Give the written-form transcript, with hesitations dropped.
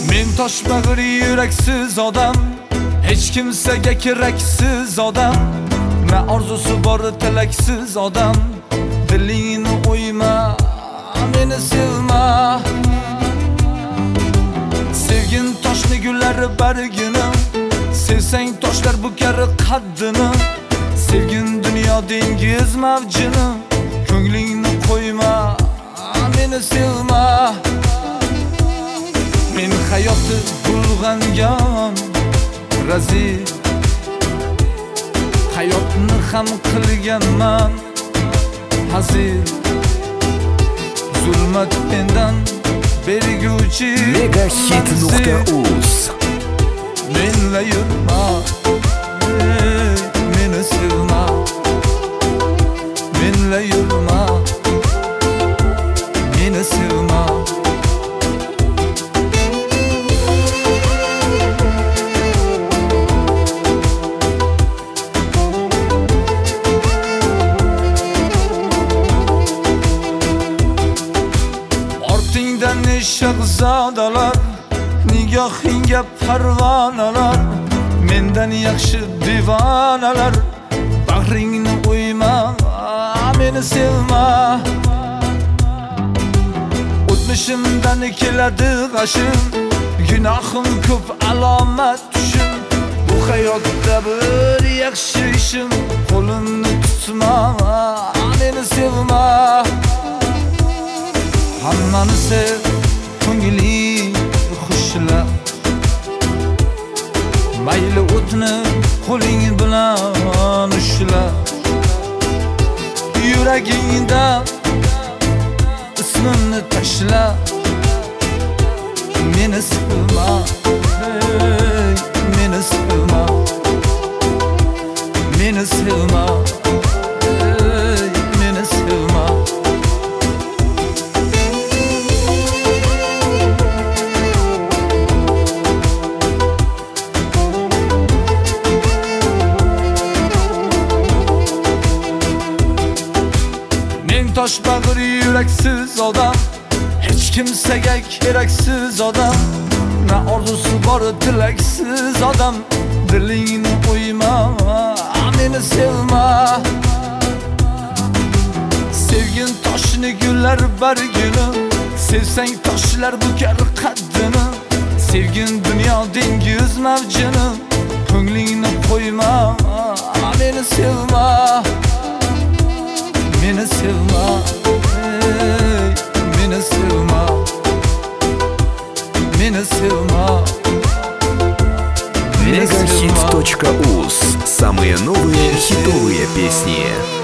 Men toshbag'ir yuraksiz odam, hech kimsaga keraksiz odam, na orzusi bor tilaksiz odam. Dilingni o'yma, meni sevma. Sevgin toshni gullari bargini, sevsang toshlar bukar qaddini. Sevgin dunyo dengiz mavjini, ko'nglingni qo'yma, meni sevma. Men hayotni bulg'angan razil, hayotni ham qilganman hazil. Zulmat mendan berguvchi Megahit.uz. Menla yurma, meni sevma. Menla yurma, meni sevma. Ortingdan ne shahzodalar, nigohingga parvonalar, mendan yaxshi divonalar. Bag'ringni o'yma, meni sevma. O'tmishimdan keladi g'ashim, gunohim ko'p, alomat tushim. Bu hayotda bir yaxshi ishim, qo'limni tutma, meni sevma. Hammani sev, ko'ngling xushla. Mayli o'tni qo'ling bilan ushla. Yuragingda ismimni tashla. Meni sevma, meni sevma. Meni sevma, meni sevma. Toshbag'ir yuraksiz odam, hech kimsaga keraksiz odam, na orzusi bor tilaksiz odam. Dilingni o'yma, meni sevma. Sevgin toshni gullar bargini, sevsang toshlar bukar qaddini. Sevgin dunyo dengiz mavjini, ko'nglingni qo'yma, meni sevma. Meni sevma, meni sevma. Meni sevma, meni sevma. Megahit.uz. Самые новые хитовые песни.